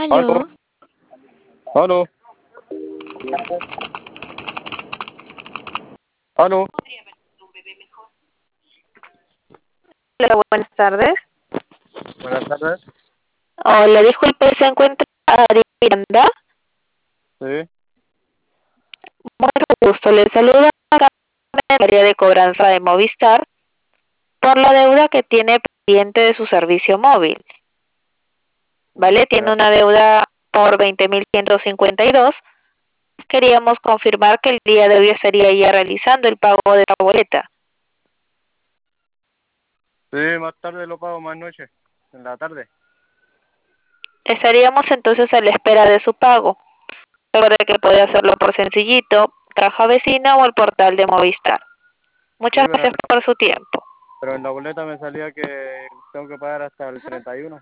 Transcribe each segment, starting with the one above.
Aló, Aló, aló, aló. hola, buenas tardes. Buenas tardes. Hola, disculpe, ¿se encuentra Ari Miranda? Sí, Mucho gusto, le saluda acá en el área de cobranza de Movistar por la deuda que tiene pendiente de su servicio móvil. ¿Vale? Tiene ya. una deuda por 20.152. Queríamos confirmar que el día de hoy estaría ya realizando el pago de la boleta. Sí, más tarde lo pago, más noche, en la tarde. Estaríamos entonces a la espera de su pago. Recuerde que puede hacerlo por Sencillito, Caja Vecina o el portal de Movistar. Sí, Muchas gracias por su tiempo. pero en la boleta me salía que tengo que pagar hasta el 31.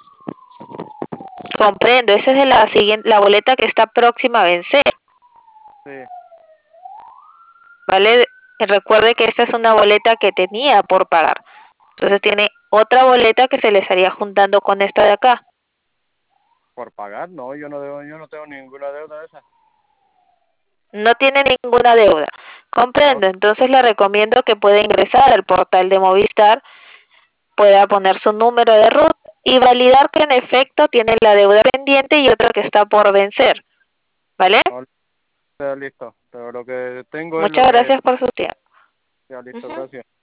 Comprendo, esa es de la boleta que está próxima a vencer, Sí, ¿vale? Recuerde que esta es una boleta que tenía por pagar. Entonces tiene otra boleta que se le estaría juntando con esta de acá. por pagar, no, yo no tengo ninguna deuda de esa. No tiene ninguna deuda. No, Comprendo, entonces le recomiendo que pueda ingresar al portal de Movistar, pueda poner su número de RUT y validar que en efecto tiene la deuda pendiente y otra que está por vencer, ¿vale? no, está listo. Pero lo que tengo es lo Muchas que... gracias por su tiempo. Ya listo, Ujú. gracias.